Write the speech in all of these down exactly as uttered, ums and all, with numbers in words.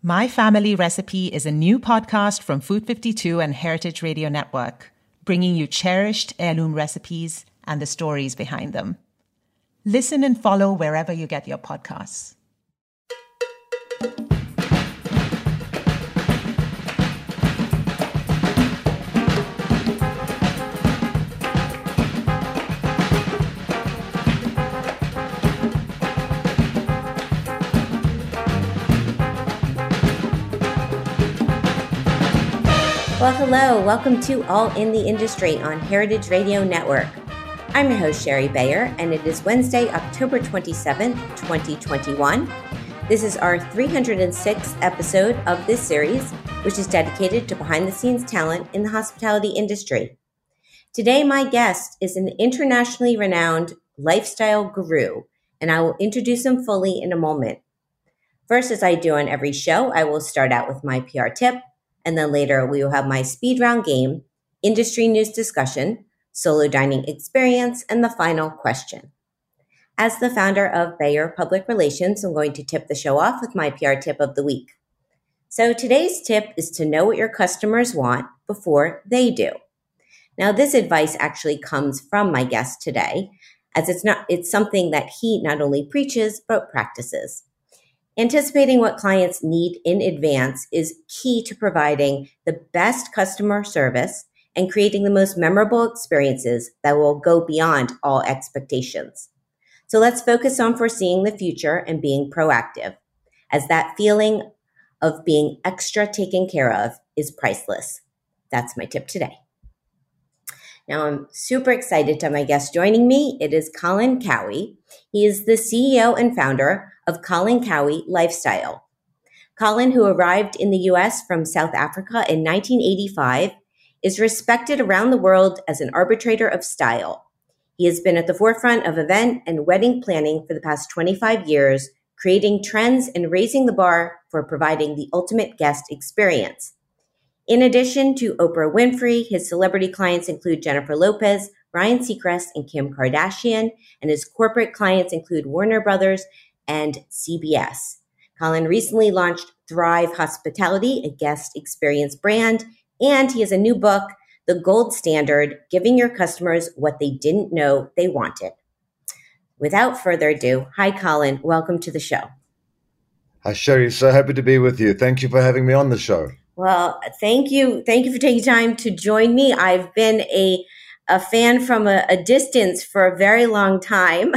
My Family Recipe is a new podcast from Food fifty-two and Heritage Radio Network, bringing you cherished heirloom recipes and the stories behind them. Listen and follow wherever you get your podcasts. Well, hello. Welcome to All in the Industry on Heritage Radio Network. I'm your host, Sherry Bayer, and it is Wednesday, October twenty-seventh, twenty twenty-one. This is our three hundred sixth episode of this series, which is dedicated to behind-the-scenes talent in the hospitality industry. Today, my guest is an internationally renowned lifestyle guru, and I will introduce him fully in a moment. First, as I do on every show, I will start out with my P R tip, and then later we will have my speed round game, industry news discussion, solo dining experience, and the final question. As the founder of Bayer Public Relations, I'm going to tip the show off with my P R tip of the week. So today's tip is to know what your customers want before they do. Now, this advice actually comes from my guest today, as it's not it's something that he not only preaches, but practices. Anticipating what clients need in advance is key to providing the best customer service and creating the most memorable experiences that will go beyond all expectations. So let's focus on foreseeing the future and being proactive, as that feeling of being extra taken care of is priceless. That's my tip today. Now, I'm super excited to have my guest joining me. It is Colin Cowie. He is the C E O and founder of Colin Cowie Lifestyle. Colin, who arrived in the U S from South Africa in nineteen eighty-five, is respected around the world as an arbitrator of style. He has been at the forefront of event and wedding planning for the past twenty-five years, creating trends and raising the bar for providing the ultimate guest experience. In addition to Oprah Winfrey, his celebrity clients include Jennifer Lopez, Ryan Seacrest, and Kim Kardashian, and his corporate clients include Warner Brothers and C B S. Colin recently launched Thrive Hospitality, a guest experience brand, and he has a new book, The Gold Standard, Giving Your Customers What They Didn't Know They Wanted. Without further ado, hi, Colin. Welcome to the show. Hi, Sherry. So happy to be with you. Thank you for having me on the show. Well, thank you. Thank you for taking time to join me. I've been a, a fan from a, a distance for a very long time.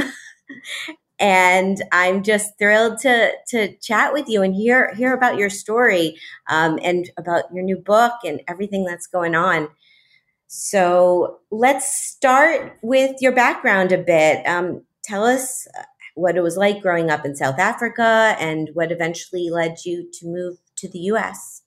And I'm just thrilled to to chat with you and hear hear about your story um, and about your new book and everything that's going on. So let's start with your background a bit. Um, tell us what it was like growing up in South Africa and what eventually led you to move to the U S.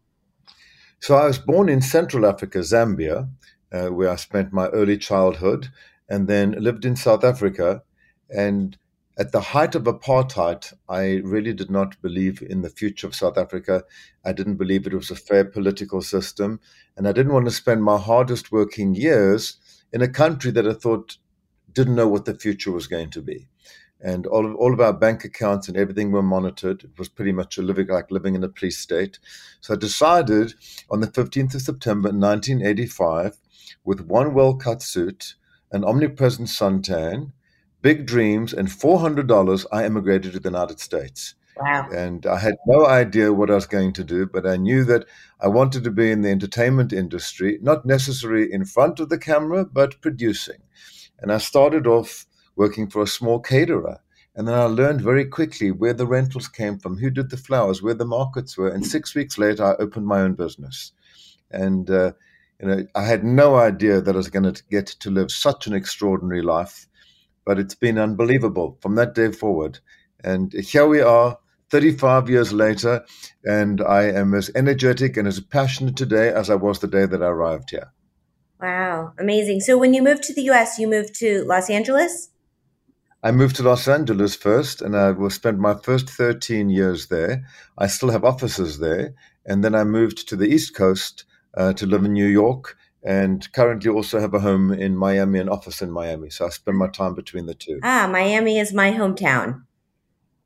So I was born in Central Africa, Zambia, uh, where I spent my early childhood, and then lived in South Africa. And at the height of apartheid, I really did not believe in the future of South Africa. I didn't believe it was a fair political system. And I didn't want to spend my hardest working years in a country that I thought didn't know what the future was going to be. And all of, all of our bank accounts and everything were monitored. It was pretty much a living like living in a police state. So I decided on the fifteenth of September, nineteen eighty-five, with one well-cut suit, an omnipresent suntan, big dreams, and four hundred dollars, I immigrated to the United States. Wow. And I had no idea what I was going to do, but I knew that I wanted to be in the entertainment industry, not necessarily in front of the camera, but producing. And I started off working for a small caterer. And then I learned very quickly where the rentals came from, who did the flowers, where the markets were. And six weeks later, I opened my own business. And uh, you know, I had no idea that I was going to get to live such an extraordinary life. But it's been unbelievable from that day forward. And here we are, thirty-five years later, and I am as energetic and as passionate today as I was the day that I arrived here. Wow, amazing. So when you moved to the U S, you moved to Los Angeles? I moved to Los Angeles first, and I will spend my first thirteen years there. I still have offices there. And then I moved to the East Coast uh, to live in New York, and currently also have a home in Miami, an office in Miami. So I spend my time between the two. Ah, Miami is my hometown.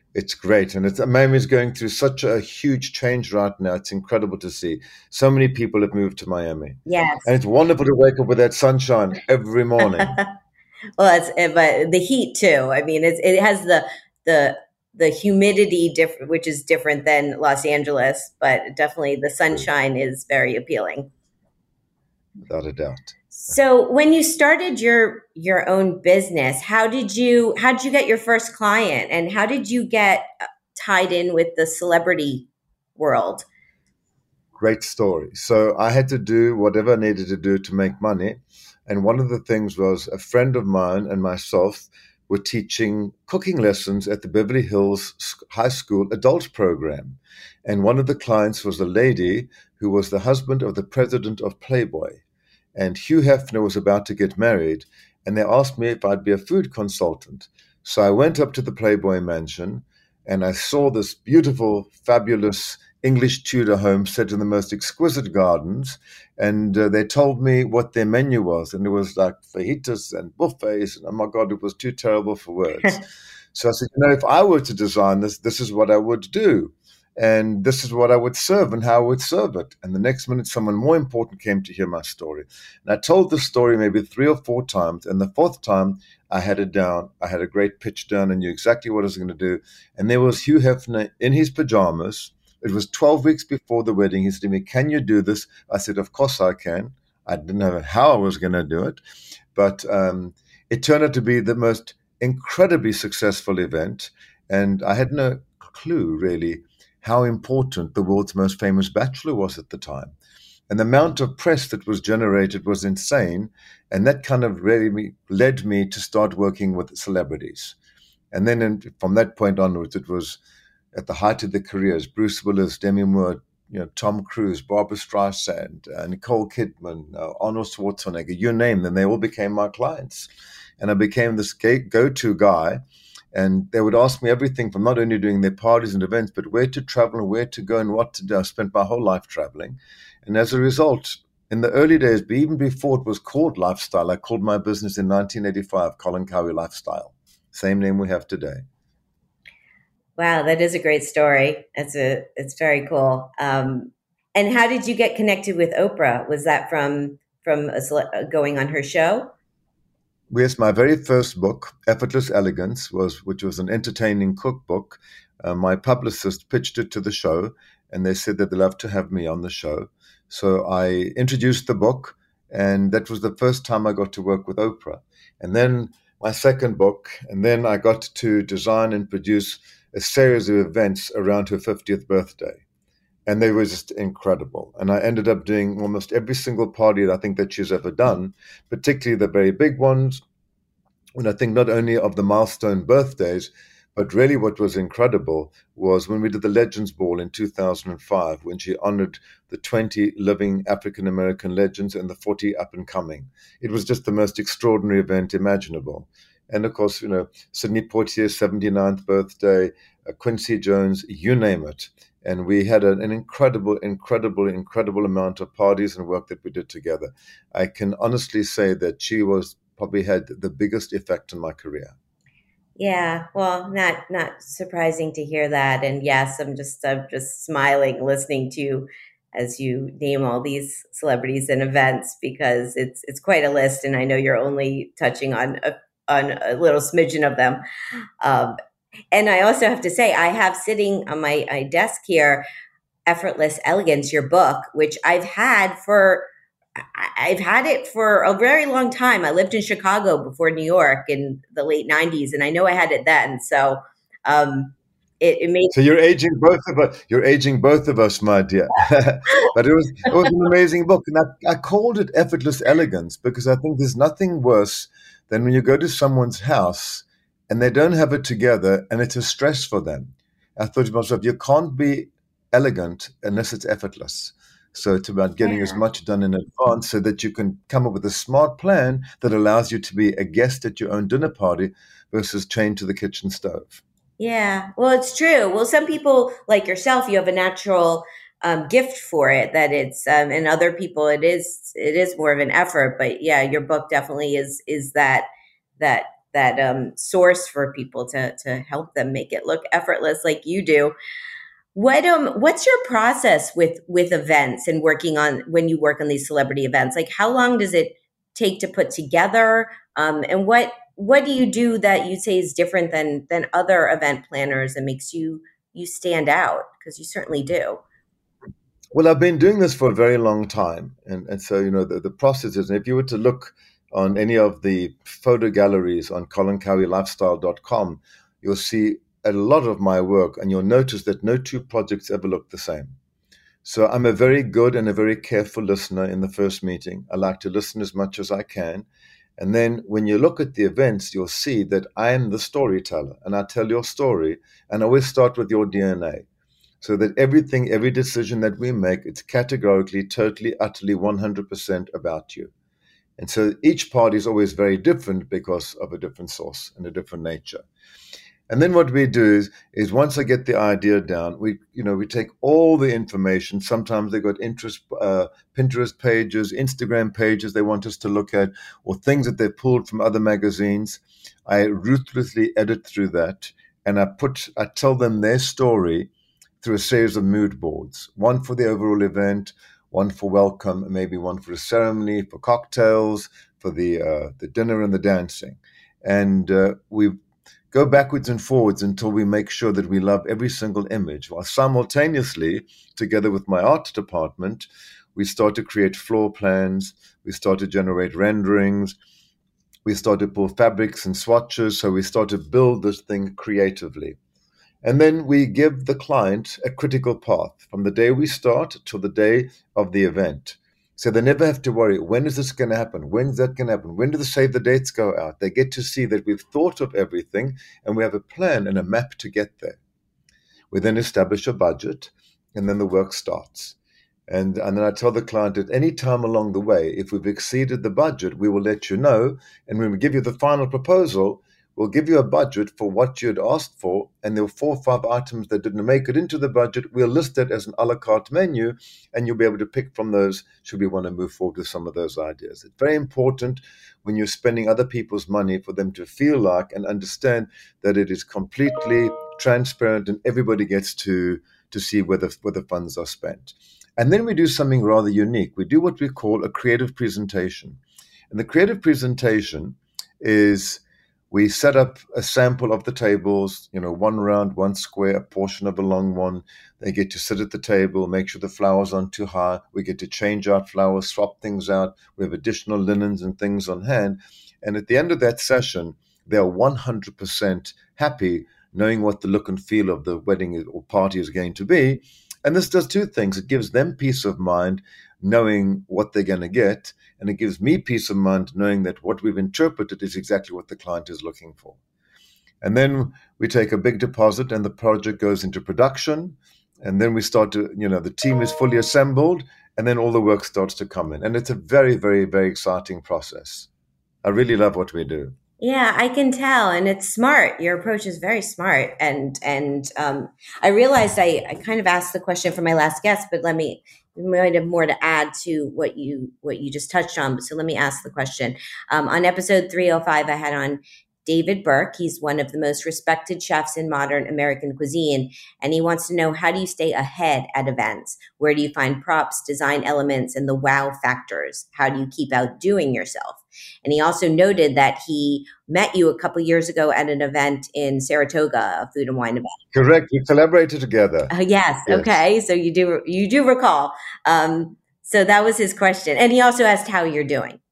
It's great. And it's, Miami's going through such a huge change right now. It's incredible to see. So many people have moved to Miami. Yes. And it's wonderful to wake up with that sunshine every morning. Well, it's, but the heat too. I mean, it's, it has the, the, the humidity different, which is different than Los Angeles, but definitely the sunshine is very appealing. Without a doubt. So when you started your your own business, how did you how did you get your first client, and how did you get tied in with the celebrity world? Great story. So I had to do whatever I needed to do to make money. And one of the things was a friend of mine and myself were teaching cooking lessons at the Beverly Hills High School adult program. And one of the clients was a lady who was the husband of the president of Playboy. And Hugh Hefner was about to get married, and they asked me if I'd be a food consultant. So I went up to the Playboy mansion, and I saw this beautiful, fabulous English Tudor home set in the most exquisite gardens. And uh, they told me what their menu was, and it was like fajitas and buffets. And oh my God, it was too terrible for words. So I said, you know, if I were to design this, this is what I would do. And this is what I would serve and how I would serve it. And the next minute, someone more important came to hear my story. And I told the story maybe three or four times. And the fourth time, I had it down. I had a great pitch down and knew exactly what I was going to do. And there was Hugh Hefner in his pajamas. It was twelve weeks before the wedding. He said to me, "Can you do this?" I said, "Of course I can." I didn't know how I was going to do it. But um, it turned out to be the most incredibly successful event. And I had no clue, really, how important the world's most famous bachelor was at the time. And the amount of press that was generated was insane. And that kind of really led me to start working with celebrities. And then in, from that point onwards, it was at the height of their careers, Bruce Willis, Demi Moore, you know, Tom Cruise, Barbra Streisand, uh, Nicole Kidman, uh, Arnold Schwarzenegger, you name them, they all became my clients. And I became this go-to guy. And they would ask me everything from not only doing their parties and events, but where to travel and where to go and what to do. I spent my whole life traveling. And as a result, in the early days, even before it was called Lifestyle, I called my business in nineteen eighty-five, Colin Cowie Lifestyle. Same name we have today. Wow, that is a great story. It's a, it's very cool. Um, and how did you get connected with Oprah? Was that from, from a, going on her show? Yes, my very first book, Effortless Elegance, was which was an entertaining cookbook. Uh, my publicist pitched it to the show, and they said that they'd love to have me on the show. So I introduced the book, and that was the first time I got to work with Oprah. And then my second book, and then I got to design and produce a series of events around her fiftieth birthday. And they were just incredible. And I ended up doing almost every single party that I think that she's ever done, particularly the very big ones. And I think not only of the milestone birthdays, but really what was incredible was when we did the Legends Ball in two thousand five, when she honored the twenty living African-American legends and the forty up and coming. It was just the most extraordinary event imaginable. And of course, you know, Sidney Poitier's seventy-ninth birthday, uh, Quincy Jones, you name it. And we had an, an incredible, incredible, incredible amount of parties and work that we did together. I can honestly say that she was probably had the biggest effect on my career. Yeah, well, not not surprising to hear that. And yes, I'm just I'm just smiling listening to you as you name all these celebrities and events, because it's it's quite a list, and I know you're only touching on a, on a little smidgen of them. Um, and I also have to say, I have sitting on my, my desk here, Effortless Elegance, your book, which I've had for I've had it for a very long time. I lived in Chicago before New York in the late nineties, and I know I had it then. So um, it, it made. So you're aging both of us. You're aging both of us, my dear. But it was it was an amazing book, and I, I called it Effortless Elegance because I think there's nothing worse than when you go to someone's house and they don't have it together, and it's a stress for them. I thought to myself, you can't be elegant unless it's effortless. So it's about getting yeah. as much done in advance so that you can come up with a smart plan that allows you to be a guest at your own dinner party versus chained to the kitchen stove. Yeah, well, it's true. Well, some people like yourself, you have a natural um, gift for it that it's, um, and other people it is, it is more of an effort. But yeah, your book definitely is, is that, that that um, source for people to to help them make it look effortless like you do. What um what's your process with with events and working on when you work on these celebrity events? Like, how long does it take to put together? Um, and what what do you do that you say is different than than other event planners and makes you you stand out? Because you certainly do. Well, I've been doing this for a very long time. And, and so, you know, the, the process is, and if you were to look on any of the photo galleries on colin cowie lifestyle dot com, you'll see a lot of my work, and you'll notice that no two projects ever look the same. So I'm a very good and a very careful listener in the first meeting. I like to listen as much as I can. And then when you look at the events, you'll see that I am the storyteller, and I tell your story, and I always start with your D N A. So that everything, every decision that we make, it's categorically, totally, utterly, one hundred percent about you. And so each party is always very different because of a different source and a different nature. And then what we do is, is once I get the idea down, we, you know, we take all the information. Sometimes they've got interest, uh, Pinterest pages, Instagram pages they want us to look at, or things that they've pulled from other magazines. I ruthlessly edit through that, and I put, I tell them their story through a series of mood boards, one for the overall event, one for welcome, maybe one for a ceremony, for cocktails, for the uh, the dinner and the dancing. And uh, we go backwards and forwards until we make sure that we love every single image, while simultaneously, together with my art department, we start to create floor plans, we start to generate renderings, we start to pull fabrics and swatches, so we start to build this thing creatively. And then we give the client a critical path from the day we start till the day of the event. So they never have to worry, when is this going to happen? When's that going to happen? When do the save the dates go out? They get to see that we've thought of everything and we have a plan and a map to get there. We then establish a budget, and then the work starts. And, and then I tell the client at any time along the way, if we've exceeded the budget, we will let you know. And when we give you the final proposal, we'll give you a budget for what you'd asked for, and there were four or five items that didn't make it into the budget. We'll list it as an a la carte menu, and you'll be able to pick from those should we want to move forward with some of those ideas. It's very important when you're spending other people's money for them to feel like and understand that it is completely transparent and everybody gets to, to see where the, where the funds are spent. And then we do something rather unique. We do what we call a creative presentation. And the creative presentation is we set up a sample of the tables, you know, one round, one square, a portion of a long one. They get to sit at the table, make sure the flowers aren't too high. We get to change out flowers, swap things out. We have additional linens and things on hand. And at the end of that session, they are one hundred percent happy knowing what the look and feel of the wedding or party is going to be. And this does two things. It gives them peace of mind knowing what they're going to get, and it gives me peace of mind knowing that what we've interpreted is exactly what the client is looking for. And then we take a big deposit and the project goes into production, and then we start to, you know, the team is fully assembled, and then all the work starts to come in. And it's a very, very, very exciting process. I really love what we do. Yeah, I can tell. And it's smart. Your approach is very smart. And and um, I realized I, I kind of asked the question for my last guest, but let me, we might have more to add to what you what you just touched on. So let me ask the question. Um, on episode three oh five, I had on David Burke. He's one of the most respected chefs in modern American cuisine. And he wants to know, how do you stay ahead at events? Where do you find props, design elements, and the wow factors? How do you keep outdoing yourself? And he also noted that he met you a couple years ago at an event in Saratoga, a food and wine event. Correct. We collaborated together. Uh, yes. yes. Okay. So you do you do recall. Um, so that was his question. And he also asked how you're doing.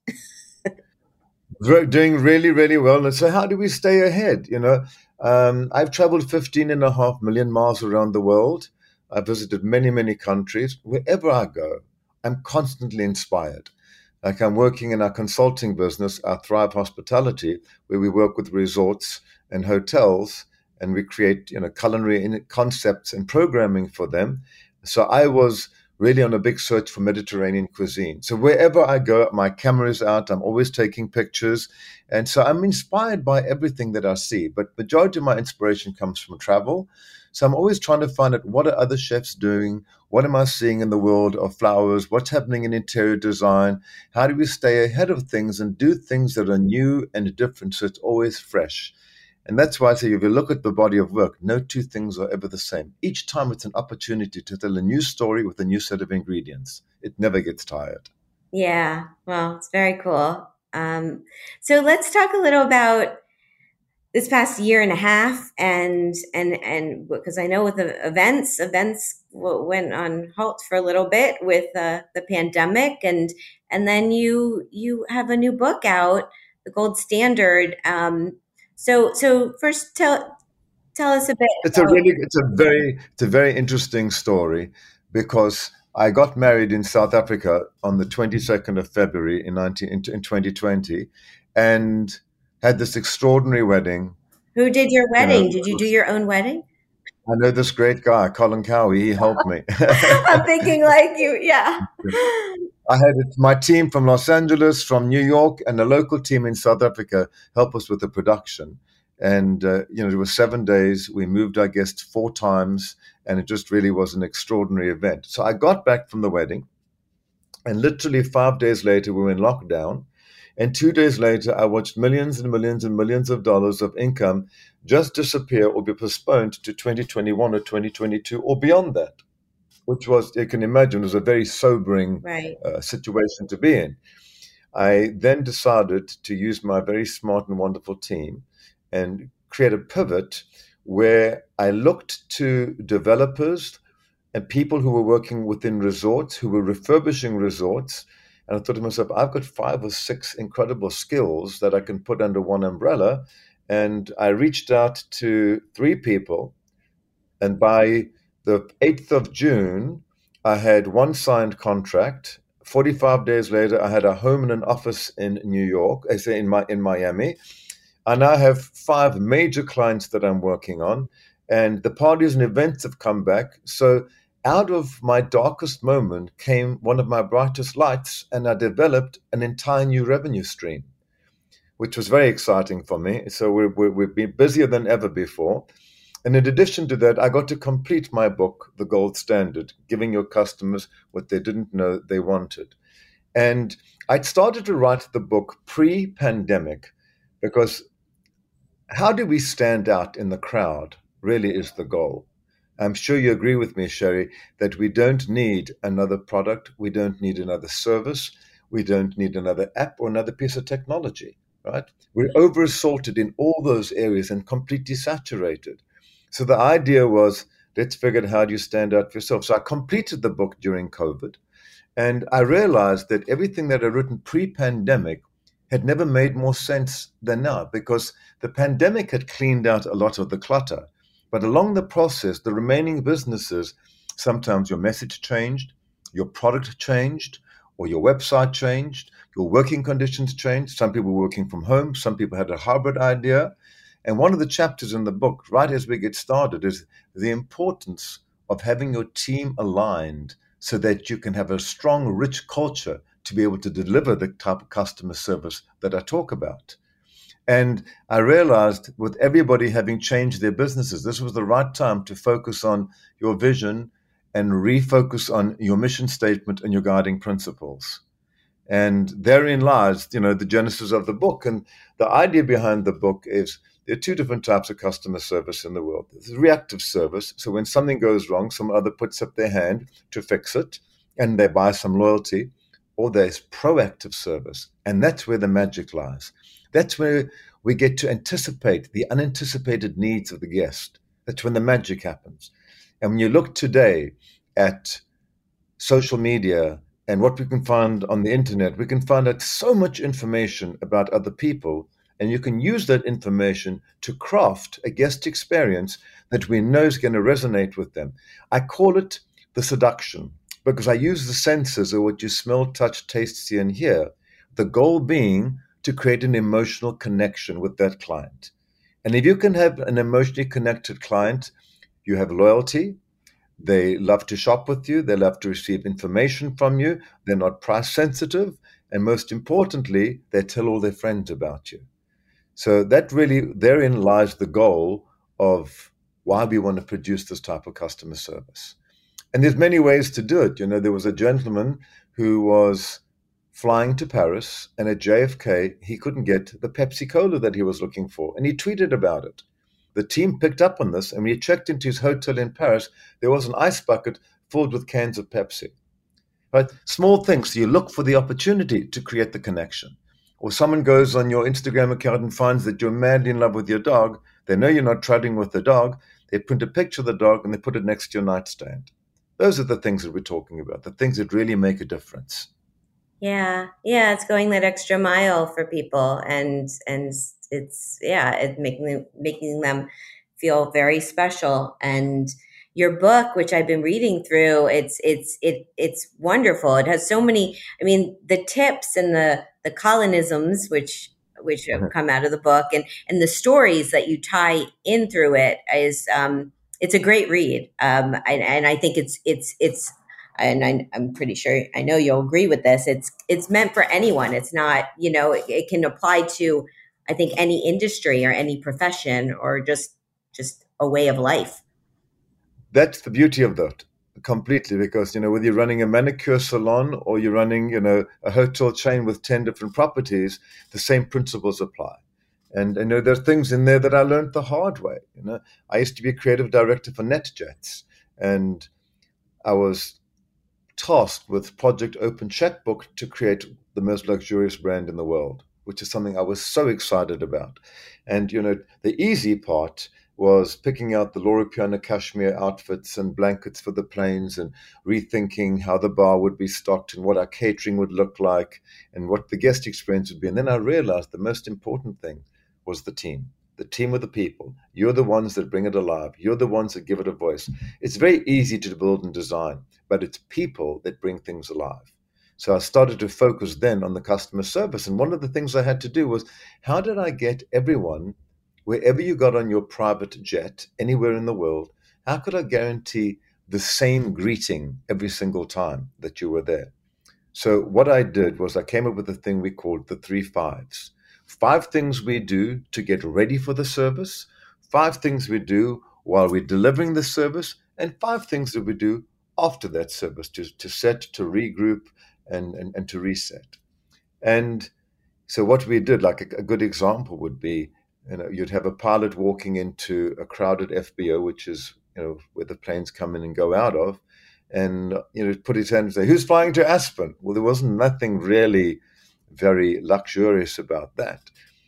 Doing really, really well. And so how do we stay ahead? You know, um, I've traveled fifteen and a half million miles around the world. I've visited many, many countries. Wherever I go, I'm constantly inspired. Like I'm working in our consulting business, our Thrive Hospitality, where we work with resorts and hotels, and we create, you know, culinary concepts and programming for them. So I was really on a big search for Mediterranean cuisine. So wherever I go, my camera is out, I'm always taking pictures. And so I'm inspired by everything that I see. But majority of my inspiration comes from travel. So I'm always trying to find out, what are other chefs doing? What am I seeing in the world of flowers? What's happening in interior design? How do we stay ahead of things and do things that are new and different so it's always fresh? And that's why I say, if you look at the body of work, no two things are ever the same. Each time it's an opportunity to tell a new story with a new set of ingredients. It never gets tired. Yeah, well, it's very cool. Um, so let's talk a little about this past year and a half, and and and because I know with the events, events went on halt for a little bit with uh, the pandemic, and and then you you have a new book out, The Gold Standard. Um, So, so first, tell tell us a bit. It's about- a really, it's a very, it's a very interesting story, because I got married in South Africa on the twenty-second of February in nineteen in twenty twenty, and had this extraordinary wedding. Who did your wedding? You know, did you do your own wedding? I know this great guy, Colin Cowie. He helped me. I'm thinking like you, yeah. I had my team from Los Angeles, from New York, and a local team in South Africa help us with the production. And, uh, you know, it was seven days. We moved our guests four times, and it just really was an extraordinary event. So I got back from the wedding, and literally five days later, we were in lockdown. And two days later, I watched millions and millions and millions of dollars of income just disappear or be postponed to twenty twenty-one or twenty twenty-two or beyond that, which was, you can imagine, was a very sobering right. uh, situation to be in. I then decided to use my very smart and wonderful team and create a pivot where I looked to developers and people who were working within resorts, who were refurbishing resorts. And I thought to myself, I've got five or six incredible skills that I can put under one umbrella. And I reached out to three people. And by the eighth of June, I had one signed contract. forty-five days later, I had a home and an office in New York, I say in my in Miami. I now have five major clients that I'm working on, and the parties and events have come back. So out of my darkest moment came one of my brightest lights, and I developed an entire new revenue stream, which was very exciting for me. So we're, we're, we've been busier than ever before. And in addition to that, I got to complete my book, The Gold Standard, giving your customers what they didn't know they wanted. And I'd started to write the book pre-pandemic, because how do we stand out in the crowd really is the goal. I'm sure you agree with me, Sherry, that we don't need another product. We don't need another service. We don't need another app or another piece of technology, right? We're over-assaulted in all those areas and completely saturated. So the idea was, let's figure out how do you stand out for yourself. So I completed the book during COVID, and I realized that everything that I'd written pre-pandemic had never made more sense than now, because the pandemic had cleaned out a lot of the clutter. But along the process, the remaining businesses, sometimes your message changed, your product changed, or your website changed, your working conditions changed. Some people were working from home, some people had a hybrid idea. And one of the chapters in the book, right as we get started, is the importance of having your team aligned so that you can have a strong, rich culture to be able to deliver the type of customer service that I talk about. And I realized with everybody having changed their businesses, this was the right time to focus on your vision and refocus on your mission statement and your guiding principles. And therein lies, you know, the genesis of the book. And the idea behind the book is there are two different types of customer service in the world. There's reactive service. So when something goes wrong, some other puts up their hand to fix it and they buy some loyalty. Or there's proactive service. And that's where the magic lies. That's where we get to anticipate the unanticipated needs of the guest. That's when the magic happens. And when you look today at social media and what we can find on the internet, we can find out so much information about other people. And you can use that information to craft a guest experience that we know is going to resonate with them. I call it the seduction, because I use the senses of what you smell, touch, taste, see, and hear. The goal being to create an emotional connection with that client. And if you can have an emotionally connected client, you have loyalty, They love to shop with you. They love to receive information from you. They're not price sensitive. And most importantly, they tell all their friends about you. So that really, therein lies the goal of why we want to produce this type of customer service. And there's many ways to do it. You know, there was a gentleman who was flying to Paris, and at J F K, he couldn't get the Pepsi Cola that he was looking for. And he tweeted about it. The team picked up on this, and when he checked into his hotel in Paris, there was an ice bucket filled with cans of Pepsi. Right? Small things. So you look for the opportunity to create the connection. Or someone goes on your Instagram account and finds that you're madly in love with your dog. They know you're not trading with the dog. They print a picture of the dog and they put it next to your nightstand. Those are the things that we're talking about, the things that really make a difference. Yeah, yeah, it's going that extra mile for people, and and it's yeah, it's making them, making them feel very special. And your book, which I've been reading through, it's it's it it's wonderful. It has so many. I mean, the tips and the the colonisms, which which have come out of the book, and and the stories that you tie in through it is. Um, it's a great read, um, and, and I think it's it's it's. And I, I'm pretty sure I know you'll agree with this. It's it's meant for anyone. It's not, you know, it, it can apply to, I think, any industry or any profession or just just a way of life. That's the beauty of that, completely, because, you know, whether you're running a manicure salon or you're running, you know, a hotel chain with ten different properties, the same principles apply. And you know, there's things in there that I learned the hard way. You know, I used to be a creative director for NetJets, and I was tasked with Project Open Checkbook to create the most luxurious brand in the world, which is something I was so excited about. And, you know, the easy part was picking out the Loro Piana cashmere outfits and blankets for the planes and rethinking how the bar would be stocked and what our catering would look like and what the guest experience would be. And then I realized the most important thing was the team. The team of the people. You're the ones that bring it alive. You're the ones that give it a voice. It's very easy to build and design, but it's people that bring things alive. So I started to focus then on the customer service. And one of the things I had to do was, how did I get everyone, wherever you got on your private jet, anywhere in the world, how could I guarantee the same greeting every single time that you were there? So what I did was I came up with a thing we called the three fives. Five things we do to get ready for the service, five things we do while we're delivering the service, and five things that we do after that service to, to set, to regroup, and, and, and to reset. And so what we did, like a, a good example would be, you know, you'd have a pilot walking into a crowded F B O, which is, you know, where the planes come in and go out of, and, you know, put his hand and say, "Who's flying to Aspen?" Well, there wasn't nothing really very luxurious about that.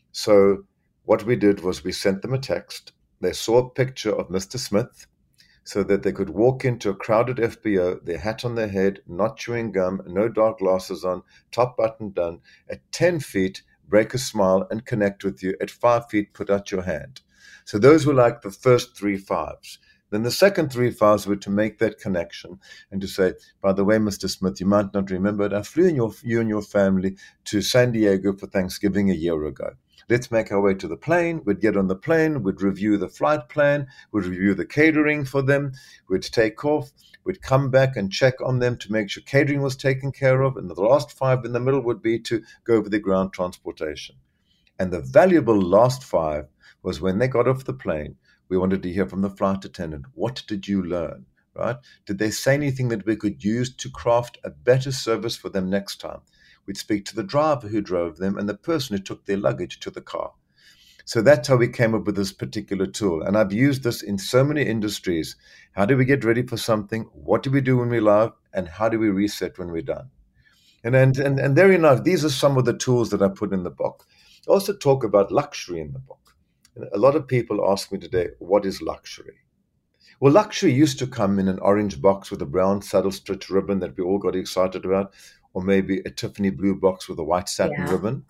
So what we did was we sent them a text. They saw a picture of Mister Smith so that they could walk into a crowded F B O, their hat on their head, not chewing gum, no dark glasses on, top button done. At ten feet, break a smile and connect with you. At five feet, put out your hand. So those were like the first three fives. Then the second three fives were to make that connection and to say, by the way, Mister Smith, you might not remember it. I flew in your, you and your family to San Diego for Thanksgiving a year ago. Let's make our way to the plane. We'd get on the plane. We'd review the flight plan. We'd review the catering for them. We'd take off. We'd come back and check on them to make sure catering was taken care of. And the last five in the middle would be to go over the ground transportation. And the valuable last five was when they got off the plane, we wanted to hear from the flight attendant. What did you learn, right? Did they say anything that we could use to craft a better service for them next time? We'd speak to the driver who drove them and the person who took their luggage to the car. So that's how we came up with this particular tool. And I've used this in so many industries. How do we get ready for something? What do we do when we love? And how do we reset when we're done? And, and, and, and there enough, these are some of the tools that I put in the book. I also talk about luxury in the book. A lot of people ask me today, what is luxury? Well, luxury used to come in an orange box with a brown saddle stitch ribbon that we all got excited about, or maybe a Tiffany blue box with a white satin yeah. ribbon.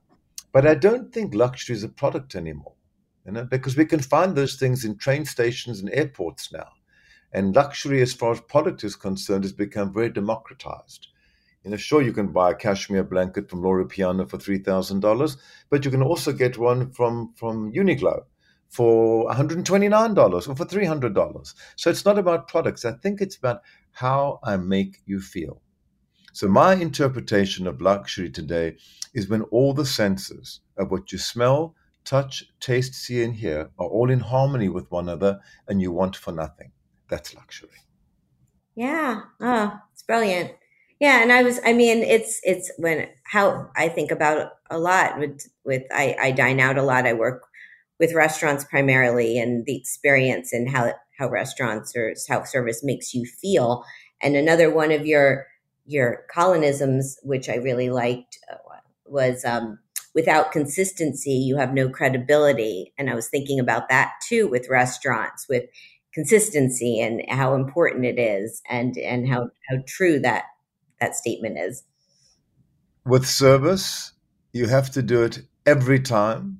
But I don't think luxury is a product anymore, you know, because we can find those things in train stations and airports now. And luxury, as far as product is concerned, has become very democratized. You know, sure, you can buy a cashmere blanket from Loro Piana for three thousand dollars, but you can also get one from, from Uniqlo for one hundred twenty-nine dollars or for three hundred dollars. So it's not about products. I think it's about how I make you feel. So my interpretation of luxury today is when all the senses of what you smell, touch, taste, see, and hear are all in harmony with one another and you want for nothing. That's luxury. Yeah. Oh, it's brilliant. Yeah. And I was, I mean, it's, it's when, how I think about a lot with, with, I, I dine out a lot. I work with restaurants primarily, and the experience and how, how restaurants or how service makes you feel. And another one of your, your colonisms, which I really liked, uh, was, um, without consistency, you have no credibility. And I was thinking about that too with restaurants, with consistency and how important it is, and, and how, how true that, that statement is. With service, you have to do it every time,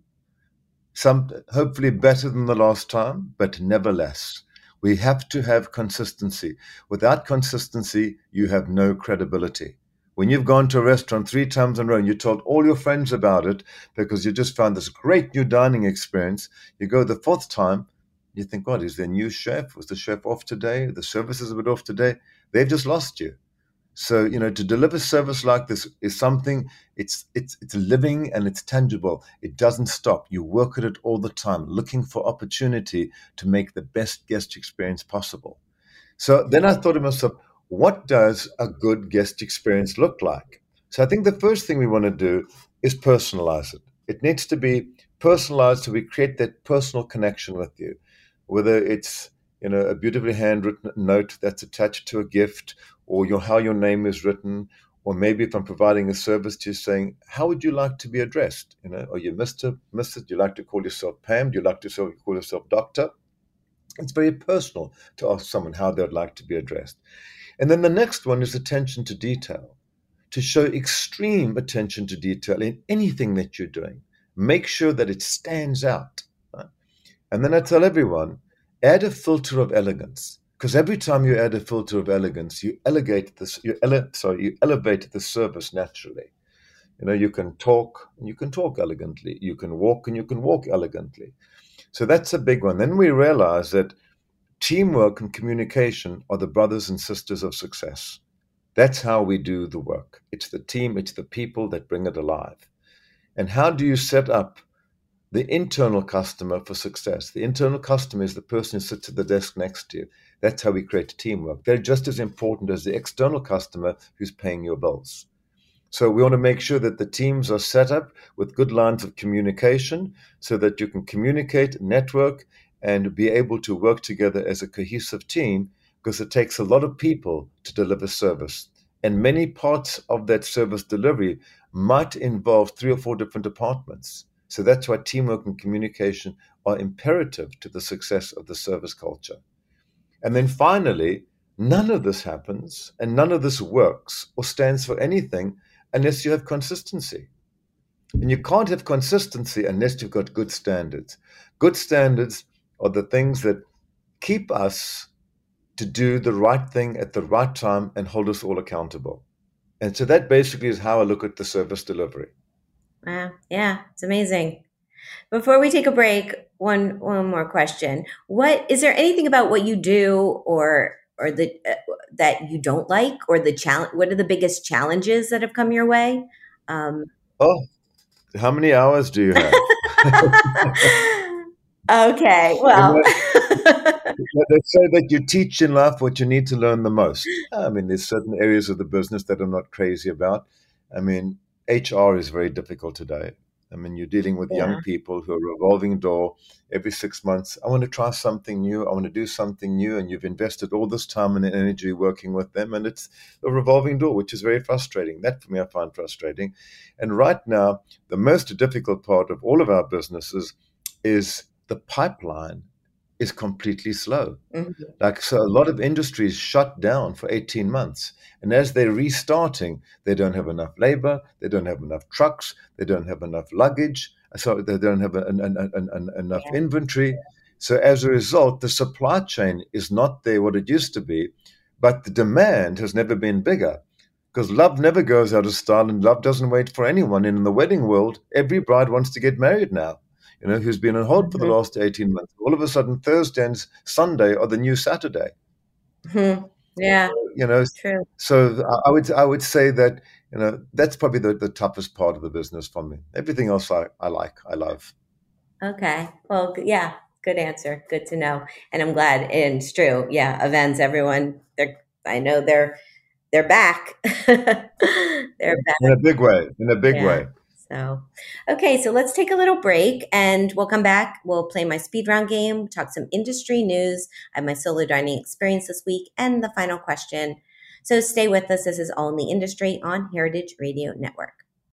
some hopefully better than the last time, but never less. We have to have consistency. Without consistency, you have no credibility. When you've gone to a restaurant three times in a row and you told all your friends about it because you just found this great new dining experience, you go the fourth time, you think, God, is there a new chef? Was the chef off today? The service is a bit off today. They've just lost you. So, you know, to deliver service like this is something, it's it's it's living and it's tangible. It doesn't stop. You work at it all the time, looking for opportunity to make the best guest experience possible. So then I thought to myself, what does a good guest experience look like? So I think the first thing we want to do is personalize it. It needs to be personalized so we create that personal connection with you, whether it's, you know, a beautifully handwritten note that's attached to a gift, or your how your name is written, or maybe if I'm providing a service to you saying, how would you like to be addressed? You know, are you Mister, Missus Do you like to call yourself Pam? Do you like to call yourself Doctor? It's very personal to ask someone how they'd like to be addressed. And then the next one is attention to detail, to show extreme attention to detail in anything that you're doing. Make sure that it stands out. Right? And then I tell everyone, add a filter of elegance, because every time you add a filter of elegance, you elevate this, you ele- sorry, you elevate the service naturally. You know, you can talk and you can talk elegantly. You can walk and you can walk elegantly. So that's a big one. Then we realize that teamwork and communication are the brothers and sisters of success. That's how we do the work. It's the team, it's the people that bring it alive. And how do you set up the internal customer for success? The internal customer is the person who sits at the desk next to you. That's how we create teamwork. They're just as important as the external customer who's paying your bills. So we want to make sure that the teams are set up with good lines of communication so that you can communicate, network, and be able to work together as a cohesive team, because it takes a lot of people to deliver service. And many parts of that service delivery might involve three or four different departments. So that's why teamwork and communication are imperative to the success of the service culture. And then finally, none of this happens and none of this works or stands for anything unless you have consistency. And you can't have consistency unless you've got good standards. Good standards are the things that keep us to do the right thing at the right time and hold us all accountable. And so that basically is how I look at the service delivery. Wow. Yeah, it's amazing. Before we take a break, one one more question. What is there anything about what you do or or the uh, that you don't like, or the challenge? What are the biggest challenges that have come your way? Um, oh, how many hours do you have? Okay, well. They say that you teach in life what you need to learn the most. I mean, there's certain areas of the business that I'm not crazy about. I mean, H R is very difficult today. I mean, you're dealing with yeah. young people who are a revolving door every six months. I want to try something new. I want to do something new. And you've invested all this time and energy working with them. And it's a revolving door, which is very frustrating. That, for me, I find frustrating. And right now, the most difficult part of all of our businesses is the pipeline is completely slow. Mm-hmm. Like, so a lot of industries shut down for eighteen months. And as they're restarting, they don't have enough labor, they don't have enough trucks, they don't have enough luggage, so they don't have an, an, an, an, enough yeah. inventory. So as a result, the supply chain is not there what it used to be, but the demand has never been bigger, because love never goes out of style and love doesn't wait for anyone. And in the wedding world, every bride wants to get married now. you know, who's been on hold for the Mhm. last eighteen months. All of a sudden, Thursday and Sunday are the new Saturday. Mhm. Yeah, You know, true. so I would I would say that, you know, that's probably the, the toughest part of the business for me. Everything else I, I like, I love. Okay. Well, g- yeah, good answer. Good to know. And I'm glad. And it's true. Yeah, events, everyone, they're, I know they're, they're back. They're back. In a big way, in a big Yeah. way. So, okay, so let's take a little break and we'll come back. We'll play my speed round game, talk some industry news. I have my solo dining experience this week and the final question. So stay with us. This is All in the Industry on Heritage Radio Network.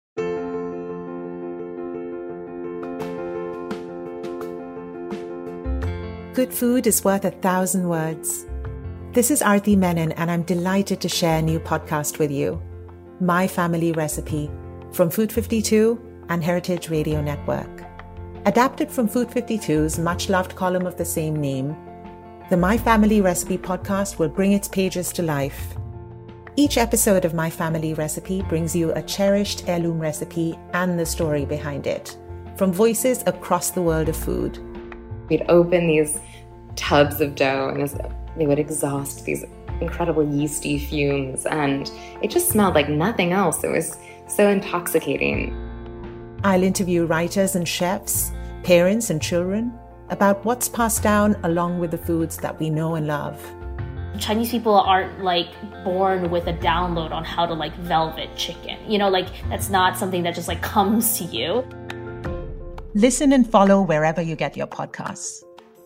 Good food is worth a thousand words. This is Aarti Menon, and I'm delighted to share a new podcast with you, My Family Recipe, from Food fifty-two and Heritage Radio Network. Adapted from Food fifty-two's much-loved column of the same name, the My Family Recipe podcast will bring its pages to life. Each episode of My Family Recipe brings you a cherished heirloom recipe and the story behind it, from voices across the world of food. We'd open these tubs of dough and this, they would exhaust these incredible yeasty fumes, and it just smelled like nothing else. It was so intoxicating. I'll interview writers and chefs, parents and children about what's passed down along with the foods that we know and love. Chinese people aren't like born with a download on how to like velvet chicken. You know, like that's not something that just like comes to you. Listen and follow wherever you get your podcasts.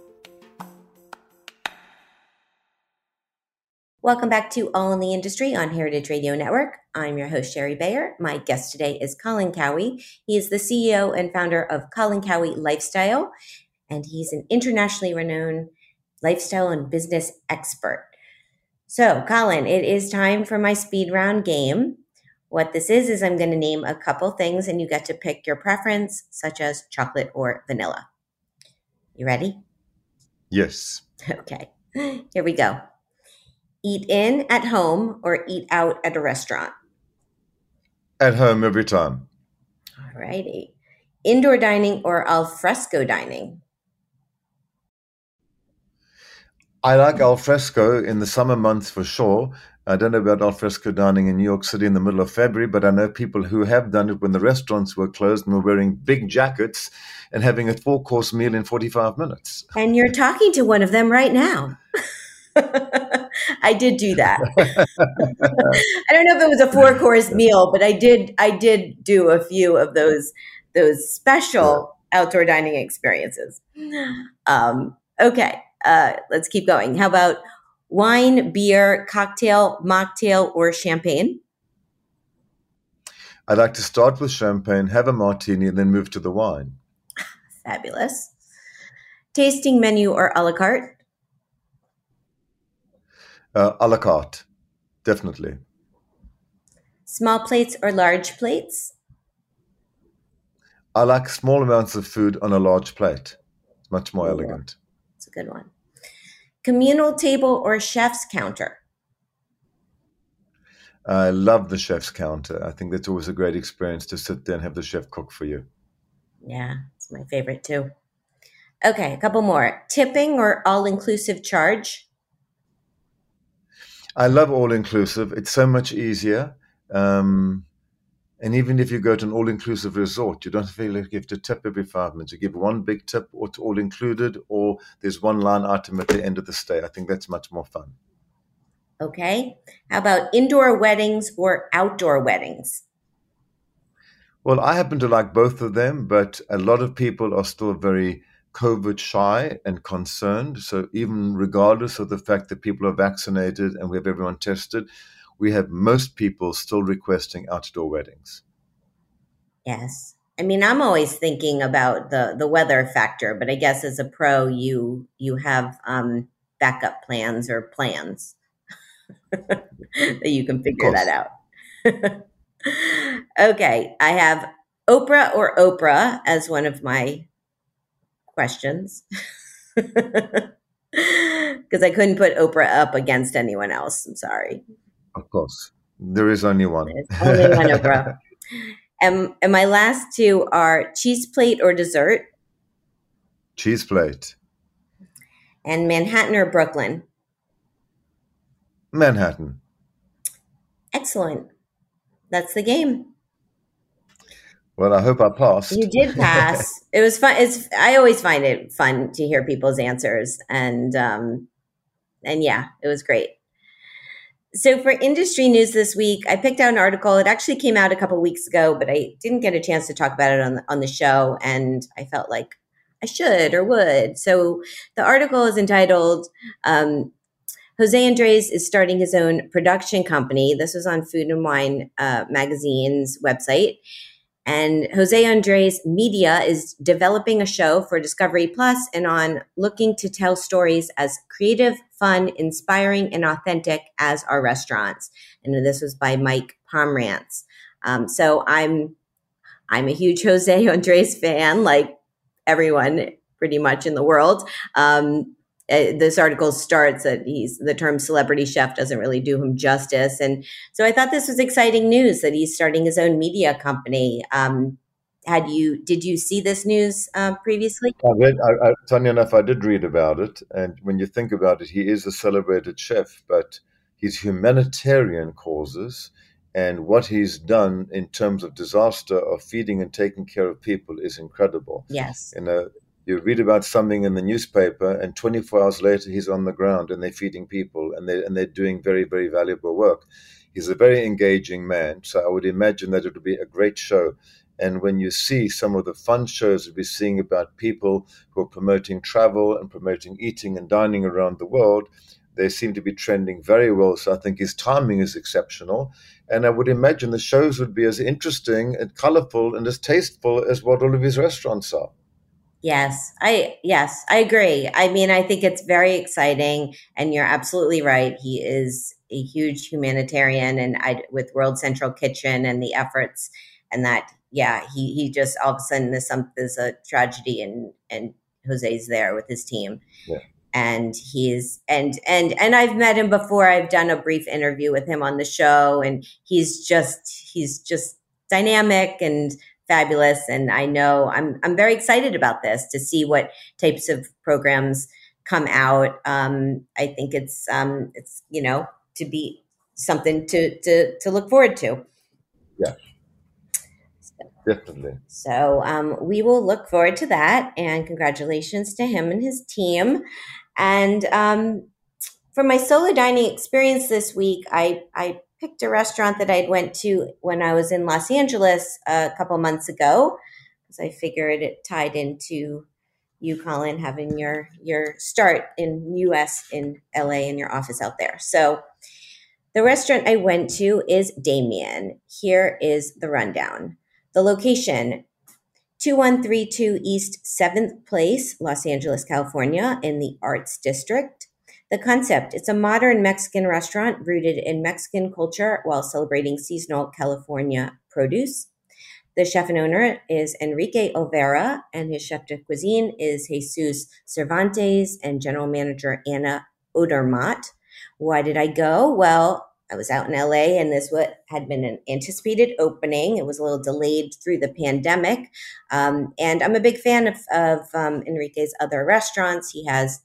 Welcome back to All in the Industry on Heritage Radio Network. I'm your host, Sherry Bayer. My guest today is Colin Cowie. He is the C E O and founder of Colin Cowie Lifestyle, and he's an internationally renowned lifestyle and business expert. So, Colin, it is time for my speed round game. What this is, is I'm going to name a couple things, and you get to pick your preference, such as chocolate or vanilla. You ready? Yes. Okay, here we go. Eat in at home or eat out at a restaurant? At home every time. All righty. Indoor dining or al fresco dining? I like al fresco in the summer months for sure. I don't know about al fresco dining in New York City in the middle of February, but I know people who have done it when the restaurants were closed and were wearing big jackets and having a four-course meal in forty-five minutes. And you're talking to one of them right now. I did do that. I don't know if it was a four-course meal, but I did I did do a few of those those special outdoor dining experiences. Um, okay, uh, let's keep going. How about wine, beer, cocktail, mocktail, or champagne? I like to start with champagne, have a martini, and then move to the wine. Fabulous. Tasting menu or a la carte? Uh, a la carte, definitely. Small plates or large plates? I like small amounts of food on a large plate. It's much more Ooh, elegant. It's a good one. Communal table or chef's counter? I love the chef's counter. I think that's always a great experience to sit there and have the chef cook for you. Yeah, it's my favorite too. Okay, a couple more. Tipping or all-inclusive charge? I love all-inclusive. It's so much easier. Um, and even if you go to an all-inclusive resort, you don't feel like you have to tip every five minutes. You give one big tip, or it's all included, or there's one line item at the end of the stay. I think that's much more fun. Okay. How about indoor weddings or outdoor weddings? Well, I happen to like both of them, but a lot of people are still very COVID shy and concerned. So even regardless of the fact that people are vaccinated and we have everyone tested, we have most people still requesting outdoor weddings. Yes. I mean, I'm always thinking about the, the weather factor, but I guess as a pro, you you have um, backup plans or plans that you can figure that out. Okay. I have Oprah or Oprah as one of my questions because I couldn't put Oprah up against anyone else. I'm sorry. Of course. There is only one. There's only one Oprah. And, and my last two are cheese plate or dessert? Cheese plate. And Manhattan or Brooklyn? Manhattan. Excellent. That's the game. Well, I hope I passed. You did pass. It was fun. It's I always find it fun to hear people's answers, and um, and yeah, it was great. So for industry news this week, I picked out an article. It actually came out a couple of weeks ago, but I didn't get a chance to talk about it on the, on the show, and I felt like I should or would. So the article is entitled um, Jose Andres is starting his own production company. This was on Food and Wine uh, magazine's website. And Jose Andres Media is developing a show for Discovery Plus and on looking to tell stories as creative, fun, inspiring, and authentic as our restaurants. And this was by Mike Pomerantz. Um, so I'm I'm a huge Jose Andres fan, like everyone pretty much in the world. Um, Uh, this article starts that he's the term celebrity chef doesn't really do him justice. And so I thought this was exciting news that he's starting his own media company. Um, had you, did you see this news uh, previously? I read, I, I, funny enough, I did read about it. And when you think about it, he is a celebrated chef, but his humanitarian causes and what he's done in terms of disaster of feeding and taking care of people is incredible. Yes. You know, you read about something in the newspaper and twenty-four hours later he's on the ground and they're feeding people and they and they're doing very, very valuable work. He's a very engaging man. So I would imagine that it would be a great show. And when you see some of the fun shows that we're seeing about people who are promoting travel and promoting eating and dining around the world, they seem to be trending very well. So I think his timing is exceptional. And I would imagine the shows would be as interesting and colorful and as tasteful as what all of his restaurants are. Yes, I yes, I agree. I mean, I think it's very exciting, and you're absolutely right. He is a huge humanitarian, and I, with World Central Kitchen and the efforts, and that, yeah, he he just all of a sudden there's some there's a tragedy, and and Jose's there with his team, yeah. and he's and and and I've met him before. I've done a brief interview with him on the show, and he's just he's just dynamic and fabulous. And I know I'm I'm very excited about this to see what types of programs come out. Um, I think it's um, it's you know to be something to to to look forward to. Yeah, definitely. So um, we will look forward to that. And congratulations to him and his team. And um, for my solo dining experience this week, I I. picked a restaurant that I'd went to when I was in Los Angeles a couple months ago, because I figured it tied into you, Colin, having your your start in U S in L A and your office out there. So the restaurant I went to is Damien. Here is the rundown. The location, two one three two East seventh Place, Los Angeles, California, in the Arts District. The concept, it's a modern Mexican restaurant rooted in Mexican culture while celebrating seasonal California produce. The chef and owner is Enrique Olvera, and his chef de cuisine is Jesus Cervantes and general manager Anna Odermatt. Why did I go? Well, I was out in L A, and this had been an anticipated opening. It was a little delayed through the pandemic. Um, and I'm a big fan of, of um, Enrique's other restaurants. He has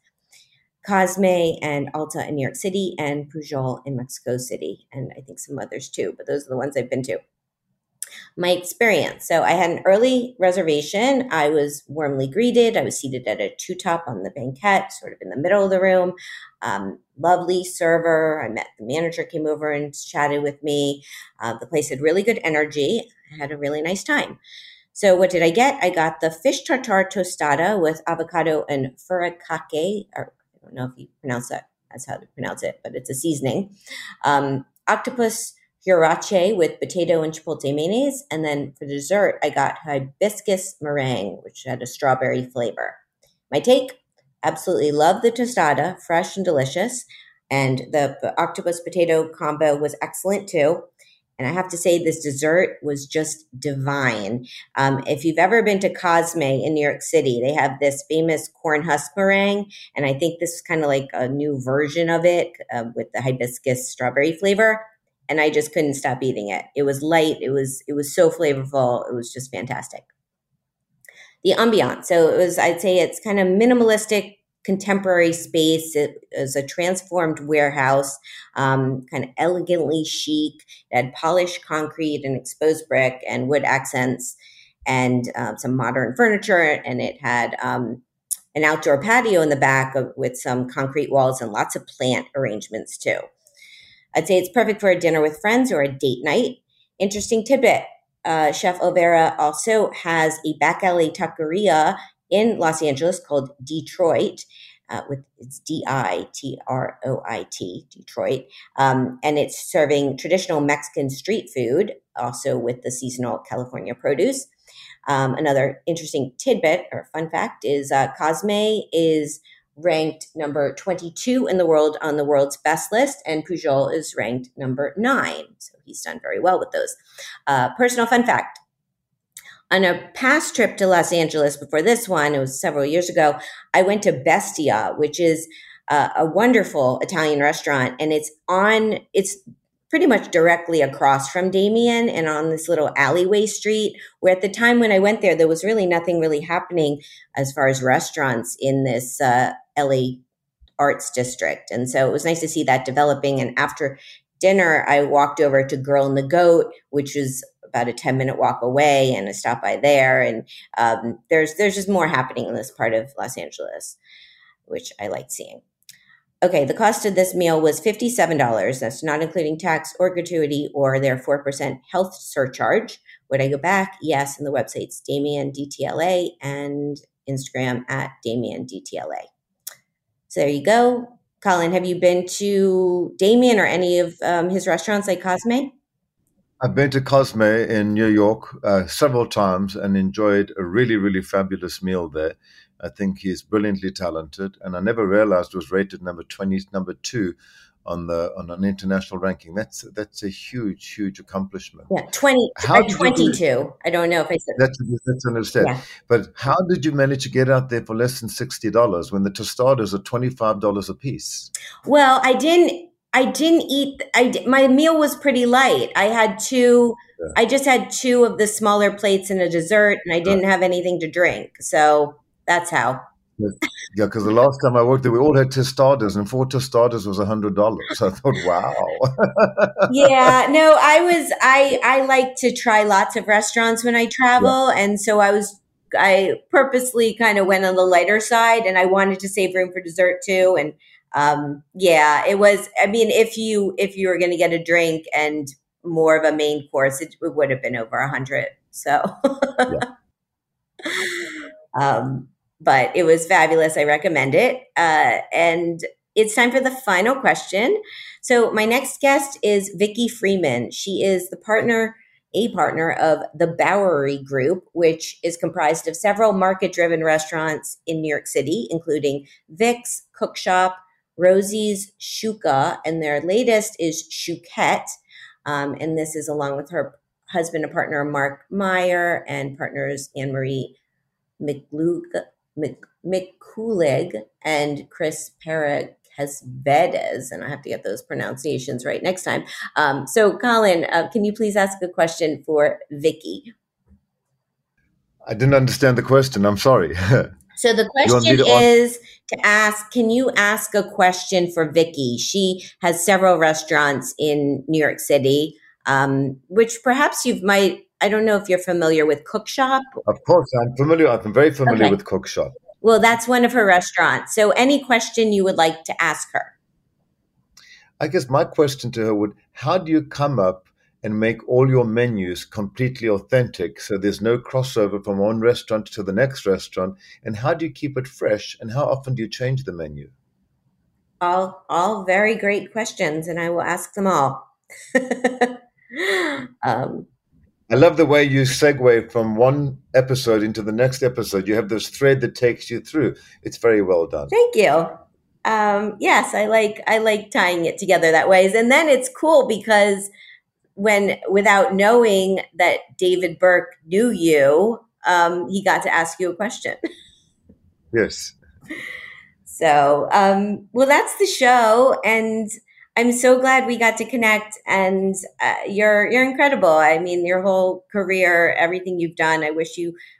Cosme and Alta in New York City and Pujol in Mexico City, and I think some others too, but those are the ones I've been to. My experience. So I had an early reservation. I was warmly greeted. I was seated at a two-top on the banquette, sort of in the middle of the room. Um, lovely server. I met the manager, came over and chatted with me. Uh, the place had really good energy. I had a really nice time. So what did I get? I got the fish tartare tostada with avocado and furikake, or I don't know if you pronounce that. That's how to pronounce it, but it's a seasoning. Um, octopus huarache with potato and chipotle mayonnaise. And then for dessert, I got hibiscus meringue, which had a strawberry flavor. My take, absolutely love the tostada, fresh and delicious. And the, the octopus potato combo was excellent too. And I have to say, this dessert was just divine. Um, if you've ever been to Cosme in New York City, they have this famous corn husk meringue. And I think this is kind of like a new version of it uh, with the hibiscus strawberry flavor. And I just couldn't stop eating it. It was light. It was, it was so flavorful. It was just fantastic. the ambiance. So it was, I'd say it's kind of minimalistic, contemporary space. It was a transformed warehouse, um, kind of elegantly chic. It had polished concrete and exposed brick and wood accents and um, some modern furniture. And it had um, an outdoor patio in the back of, with some concrete walls and lots of plant arrangements too. I'd say it's perfect for a dinner with friends or a date night. Interesting tidbit. Uh, Chef Olvera also has a back alley taqueria in Los Angeles called Detroit, uh, with it's D I T R O I T, Detroit, um, and it's serving traditional Mexican street food, also with the seasonal California produce. Um, another interesting tidbit or fun fact is uh, Cosme is ranked number twenty-two in the world on the world's best list, and Pujol is ranked number nine. So he's done very well with those. Uh, personal fun fact. On a past trip to Los Angeles before this one, it was several years ago, I went to Bestia, which is uh, a wonderful Italian restaurant. And it's on, it's pretty much directly across from Damien and on this little alleyway street, where at the time when I went there, there was really nothing really happening as far as restaurants in this uh, L A arts district. And so it was nice to see that developing. And after dinner, I walked over to Girl and the Goat, which was about a ten minute walk away, and I stopped by there. And um, there's there's just more happening in this part of Los Angeles, which I like seeing. Okay, the cost of this meal was fifty-seven dollars. That's not including tax or gratuity or their four percent health surcharge. Would I go back? Yes, and the website's Damien D T L A and Instagram at Damien D T L A. So there you go. Colin, have you been to Damien or any of um, his restaurants like Cosme? I've been to Cosme in New York uh, several times and enjoyed a really, really fabulous meal there. I think he's brilliantly talented, and I never realized it was rated number twenty, number two on the on an international ranking. That's that's a huge, huge accomplishment. Yeah, twenty, how uh, twenty-two. I don't know if I said that's that's understood. Yeah. But how did you manage to get out there for less than sixty dollars when the tostadas are twenty-five dollars a piece? Well, I didn't. I didn't eat. I my meal was pretty light. I had two. Yeah. I just had two of the smaller plates and a dessert, and I didn't right. have anything to drink. So that's how. Yeah, because the last time I worked there, we all had tostadas, and four tostadas was a hundred dollars. So I thought, wow. Yeah, no, I was. I I like to try lots of restaurants when I travel, yeah. and so I was. I purposely kind of went on the lighter side, and I wanted to save room for dessert too, and. Um, yeah, it was, I mean, if you, if you were going to get a drink and more of a main course, it, it would have been over a hundred. So, yeah. um, but it was fabulous. I recommend it. Uh, and it's time for the final question. So my next guest is Vicki Freeman. She is the partner, a partner of the Bowery Group, which is comprised of several market-driven restaurants in New York City, including Vic's, Cook Shop, Rosie's, Shuka, and their latest is Chouquette. Um, and this is along with her husband and partner, Mark Meyer, and partners Anne-Marie McClulig and Chris Paraquesvedes. And I have to get those pronunciations right next time. Um, so, Colin, uh, can you please ask a question for Vicki? I didn't understand the question. I'm sorry. So the question is to ask, can you ask a question for Vicki? She has several restaurants in New York City, um, which perhaps you might, I don't know if you're familiar with Cook Shop. Of course, I'm familiar. I'm very familiar okay. with Cook Shop. Well, that's one of her restaurants. So any question you would like to ask her? I guess my question to her would, how do you come up and make all your menus completely authentic so there's no crossover from one restaurant to the next restaurant? And how do you keep it fresh? And how often do you change the menu? All, all very great questions, and I will ask them all. um, I love the way you segue from one episode into the next episode. You have this thread that takes you through. It's very well done. Thank you. Um, yes, I like I like tying it together that way. And then it's cool because when, without knowing that David Burke knew you, um, he got to ask you a question. Yes. So, um, well, that's the show, and I'm so glad we got to connect. And uh, you're you're incredible. I mean, your whole career, everything you've done. I wish you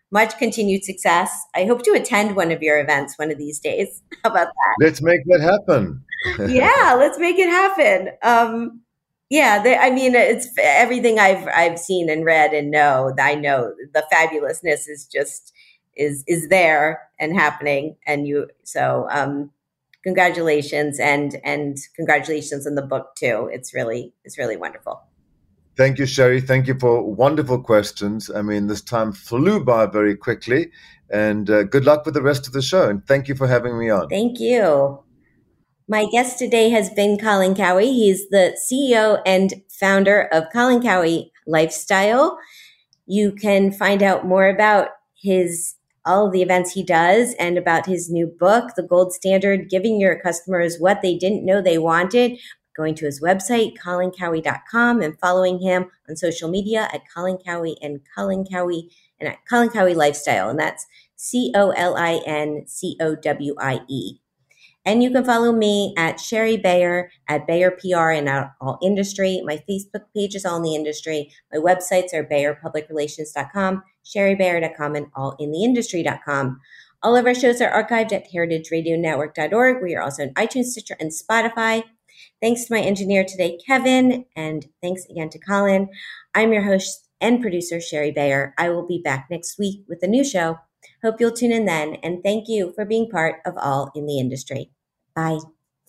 much continued success. I hope to attend one of your events one of these days. How about that? Let's make that happen. Yeah, let's make it happen. Um, yeah, they, I mean, it's everything I've I've seen and read and know. I know the fabulousness is just is is there and happening. And you, so um, congratulations and and congratulations on the book too. It's really it's really wonderful. Thank you, Sherry. Thank you for wonderful questions. I mean, this time flew by very quickly, and uh, good luck with the rest of the show. And thank you for having me on. Thank you. My guest today has been Colin Cowie. He's the C E O and founder of Colin Cowie Lifestyle. You can find out more about his all of the events he does and about his new book, The Gold Standard, Giving Your Customers What They Didn't Know They Wanted, going to his website, colin cowie dot com, and following him on social media at Colin Cowie and Colin Cowie and at Colin Cowie Lifestyle. And that's C O L I N C O W I E. And you can follow me at Sherry Bayer, at Bayer P R and at All Industry. My Facebook page is All in the Industry. My websites are bayer public relations dot com, sherry bayer dot com, and all in the industry dot com. All of our shows are archived at heritage radio network dot org. We are also on iTunes, Stitcher, and Spotify. Thanks to my engineer today, Kevin, and thanks again to Colin. I'm your host and producer, Sherry Bayer. I will be back next week with a new show. Hope you'll tune in then, and thank you for being part of All in the Industry. Bye.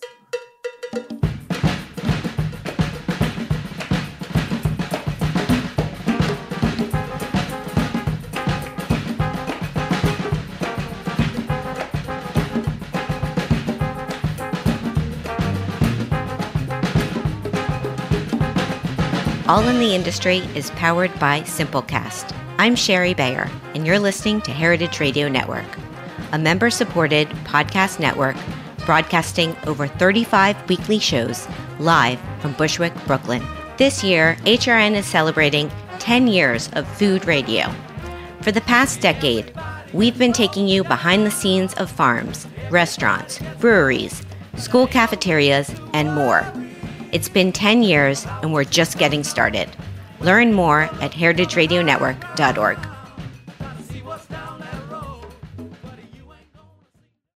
All in the Industry is powered by Simplecast. I'm Sherry Bayer, and you're listening to Heritage Radio Network, a member-supported podcast network broadcasting over thirty-five weekly shows live from Bushwick, Brooklyn. This year, H R N is celebrating ten years of food radio. For the past decade, we've been taking you behind the scenes of farms, restaurants, breweries, school cafeterias, and more. It's been ten years, and we're just getting started. Learn more at heritage radio network dot org.